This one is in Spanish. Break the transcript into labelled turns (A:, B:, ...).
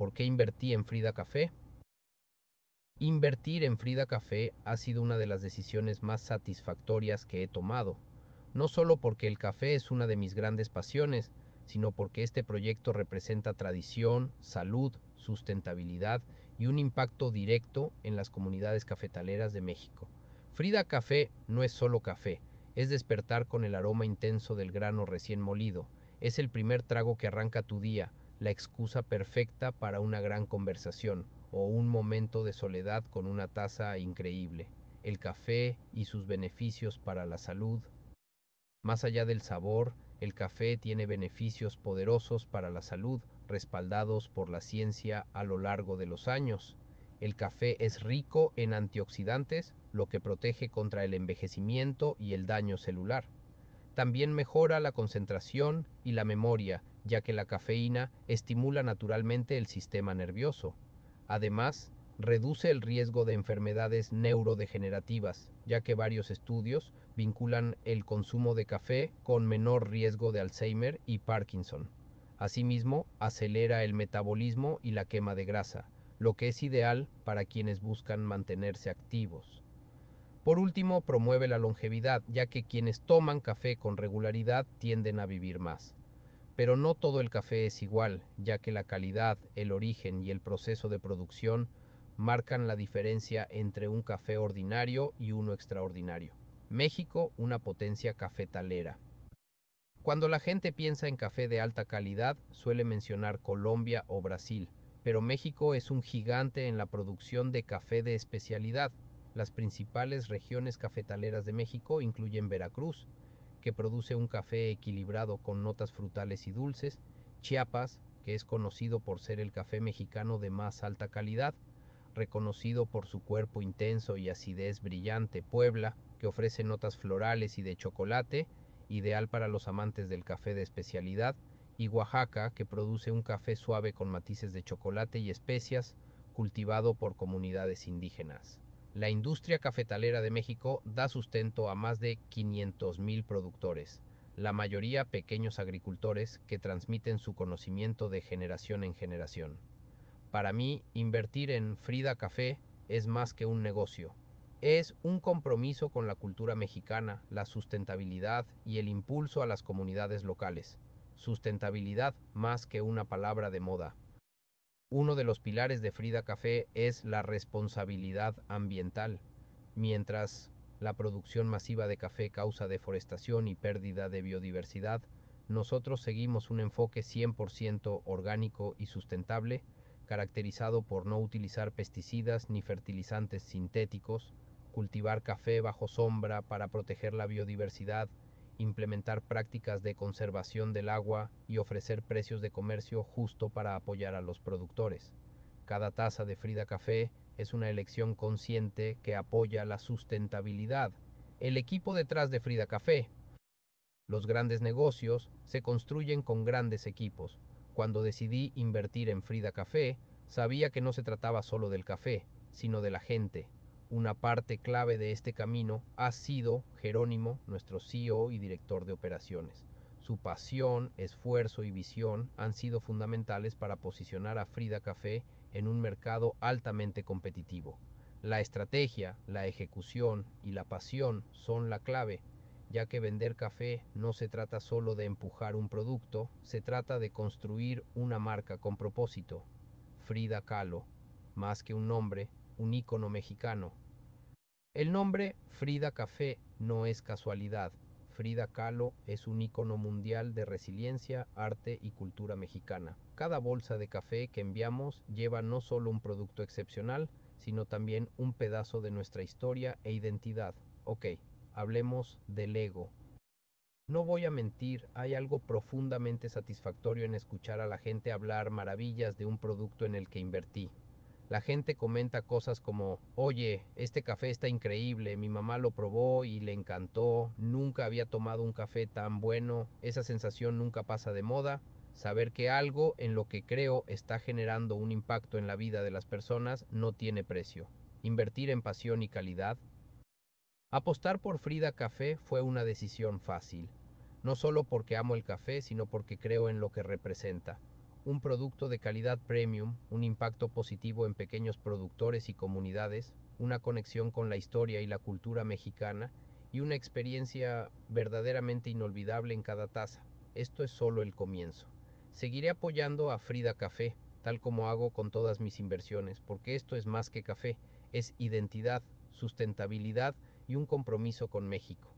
A: ¿Por qué invertí en Frida Café? Invertir en Frida Café ha sido una de las decisiones más satisfactorias que he tomado, no solo porque el café es una de mis grandes pasiones, sino porque este proyecto representa tradición, salud, sustentabilidad y un impacto directo en las comunidades cafetaleras de México. Frida Café no es solo café, es despertar con el aroma intenso del grano recién molido, es el primer trago que arranca tu día, la excusa perfecta para una gran conversación o un momento de soledad con una taza increíble. El café y sus beneficios para la salud. Más allá del sabor, el café tiene beneficios poderosos para la salud, respaldados por la ciencia a lo largo de los años. El café es rico en antioxidantes, lo que protege contra el envejecimiento y el daño celular. También mejora la concentración y la memoria, ya que la cafeína estimula naturalmente el sistema nervioso. Además, reduce el riesgo de enfermedades neurodegenerativas, ya que varios estudios vinculan el consumo de café con menor riesgo de Alzheimer y Parkinson. Asimismo, acelera el metabolismo y la quema de grasa, lo que es ideal para quienes buscan mantenerse activos. Por último, promueve la longevidad, ya que quienes toman café con regularidad tienden a vivir más. Pero no todo el café es igual, ya que la calidad, el origen y el proceso de producción marcan la diferencia entre un café ordinario y uno extraordinario. México, una potencia cafetalera. Cuando la gente piensa en café de alta calidad, suele mencionar Colombia o Brasil, pero México es un gigante en la producción de café de especialidad. Las principales regiones cafetaleras de México incluyen Veracruz, que produce un café equilibrado con notas frutales y dulces; Chiapas, que es conocido por ser el café mexicano de más alta calidad, reconocido por su cuerpo intenso y acidez brillante; Puebla, que ofrece notas florales y de chocolate, ideal para los amantes del café de especialidad; y Oaxaca, que produce un café suave con matices de chocolate y especias, cultivado por comunidades indígenas. La industria cafetalera de México da sustento a más de 500,000 productores, la mayoría pequeños agricultores que transmiten su conocimiento de generación en generación. Para mí, invertir en Frida Café es más que un negocio. Es un compromiso con la cultura mexicana, la sustentabilidad y el impulso a las comunidades locales. Sustentabilidad más que una palabra de moda. Uno de los pilares de Frida Café es la responsabilidad ambiental. Mientras la producción masiva de café causa deforestación y pérdida de biodiversidad, nosotros seguimos un enfoque 100% orgánico y sustentable, caracterizado por no utilizar pesticidas ni fertilizantes sintéticos, cultivar café bajo sombra para proteger la biodiversidad, implementar prácticas de conservación del agua y ofrecer precios de comercio justo para apoyar a los productores. Cada taza de Frida Café es una elección consciente que apoya la sustentabilidad. El equipo detrás de Frida Café. Los grandes negocios se construyen con grandes equipos. Cuando decidí invertir en Frida Café, sabía que no se trataba solo del café, sino de la gente. Una parte clave de este camino ha sido Jerónimo, nuestro CEO y director de operaciones. Su pasión, esfuerzo y visión han sido fundamentales para posicionar a Frida Café en un mercado altamente competitivo. La estrategia, la ejecución y la pasión son la clave, ya que vender café no se trata solo de empujar un producto, se trata de construir una marca con propósito. Frida Kahlo, más que un nombre, un ícono mexicano. El nombre Frida Café no es casualidad. Frida Kahlo es un ícono mundial de resiliencia, arte y cultura mexicana. Cada bolsa de café que enviamos lleva no solo un producto excepcional, sino también un pedazo de nuestra historia e identidad. Ok, hablemos del ego. No voy a mentir, hay algo profundamente satisfactorio en escuchar a la gente hablar maravillas de un producto en el que invertí. La gente comenta cosas como: oye, este café está increíble, mi mamá lo probó y le encantó, nunca había tomado un café tan bueno, esa sensación nunca pasa de moda. Saber que algo en lo que creo está generando un impacto en la vida de las personas no tiene precio. Invertir en pasión y calidad. Apostar por Frida Café fue una decisión fácil, no solo porque amo el café, sino porque creo en lo que representa. un producto de calidad premium, un impacto positivo en pequeños productores y comunidades, una conexión con la historia y la cultura mexicana y una experiencia verdaderamente inolvidable en cada taza. Esto es solo el comienzo. Seguiré apoyando a Frida Café, tal como hago con todas mis inversiones, porque esto es más que café, es identidad, sustentabilidad y un compromiso con México.